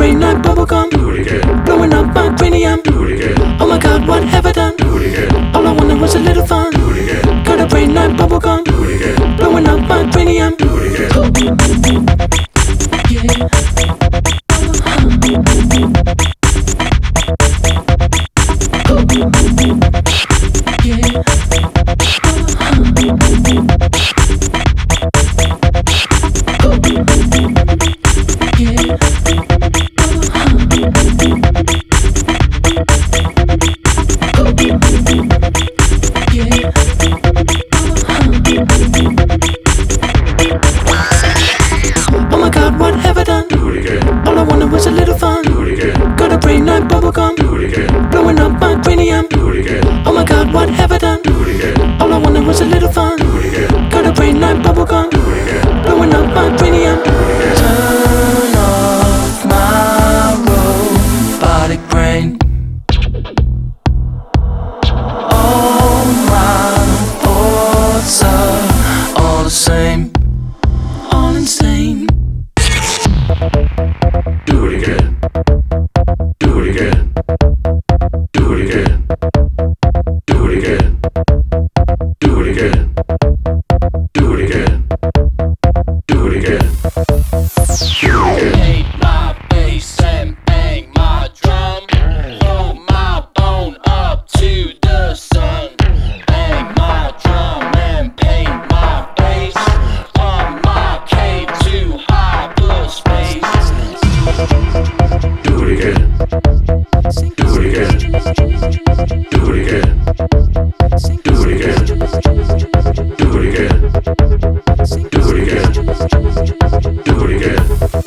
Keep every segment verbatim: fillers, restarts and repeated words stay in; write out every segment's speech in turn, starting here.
brain like bubblegum. Do it again. Blowing up my cranium. Do it again. Oh my god, what have I done? Do it again. All I wanted was a little fun. Do it again. Got a brain like bubblegum. Do it again. Blowing up my cranium. Do it again. Yeah. Oh my god, what have I done? Do it again. All I wanted was a little fun. Do it again. Got a brain like bubblegum. Do it again. Blowing up my cranium. Do it again. Oh my god, what have I done? Do it again. All I wanted was a little fun. Do it again. Got a brain like bubblegum. Do it again. Blowing up my cranium. Turn off my robotic brain. All my thoughts are all the same, all insane. Do it again. Do it again. Do it again. Do it again. Do it again. Do it again. Do it again. Hate my bass and bang my drum. Throw my bone up to the sun. Bang my drum and paint my face on my cave to hyperspace. Do it again. Do it again. Do it again. Do it again. Do it again. Do it again. Do it again.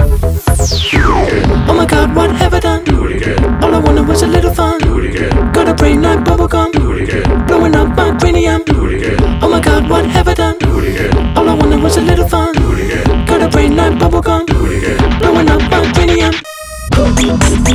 Oh my god, what have I done? Do it again. All I wanted was a little fun. Do it again. Got a brain like bubblegum. Do it again. Blowing up my cranium. Do it again. Oh my god, what have I done? Do it again. All I wanted was a little fun. Do it again. Got a brain like bubblegum. Do it again. Blowing up my cranium.